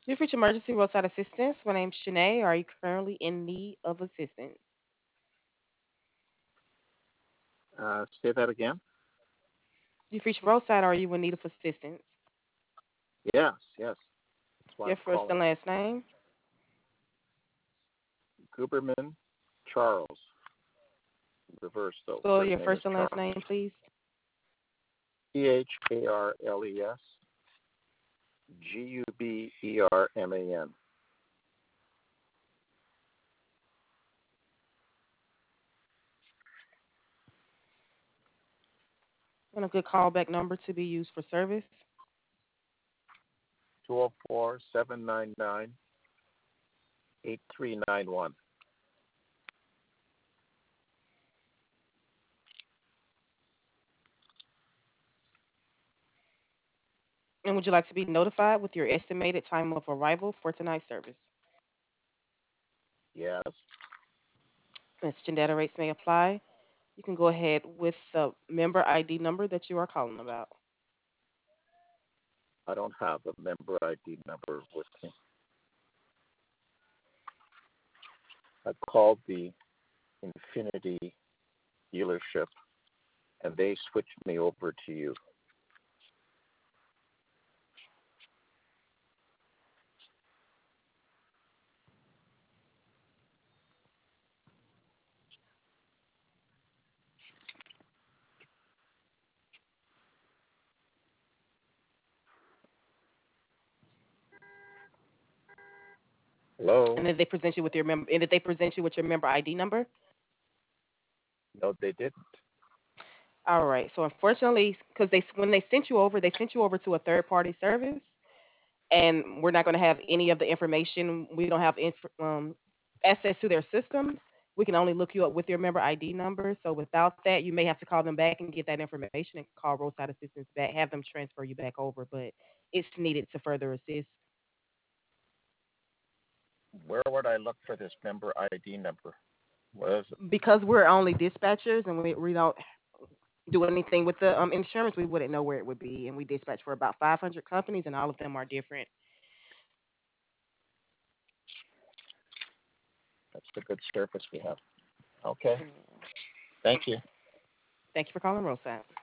You've reached emergency roadside assistance. My name's Shanae. Are you currently in need of assistance? Say that again. You've reached roadside. Are you in need of assistance? Yes, yes. That's why Your I'm first calling. and last name. Guberman Charles. Reverse though. Spell First your name is first and last Charles. name, please. Charles. Guberman. And a good callback number to be used for service. 204-799-8391. And would you like to be notified with your estimated time of arrival for tonight's service? Yes. Message and data rates may apply. You can go ahead with the member ID number that you are calling about. I don't have a member ID number with me. I called the Infinity dealership and they switched me over to you. Hello? And did they present you with your member? And did they present you with your member ID number? No, they didn't. All right. So unfortunately, because they when they sent you over to a third party service, and we're not going to have any of the information. We don't have access to their systems. We can only look you up with your member ID number. So without that, you may have to call them back and get that information and call roadside assistance back, have them transfer you back over. But it's needed to further assist Where would I look for this member ID number? What is it? because we're only dispatchers and we don't do anything with the insurance. We wouldn't know where it would be, and we dispatch for about 500 companies, and all of them are different. That's the good service we have. Okay. Mm. Thank you. Thank you for calling roadside.